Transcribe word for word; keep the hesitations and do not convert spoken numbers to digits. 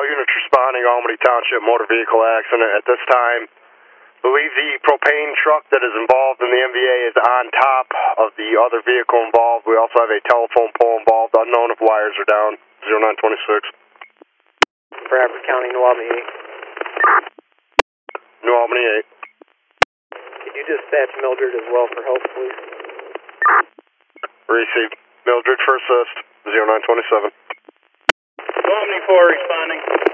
units responding, Albany Township motor vehicle accident. At this time, believe the propane truck that is involved in the M V A is on top of the other vehicle involved. We also have a telephone pole involved, unknown if wires are down. zero nine twenty-six. Bradford County, New Albany eight. New Albany eight. Could you dispatch Mildred as well for help, please? Received. Mildred for assist, zero nine twenty-seven. New Albany four responding.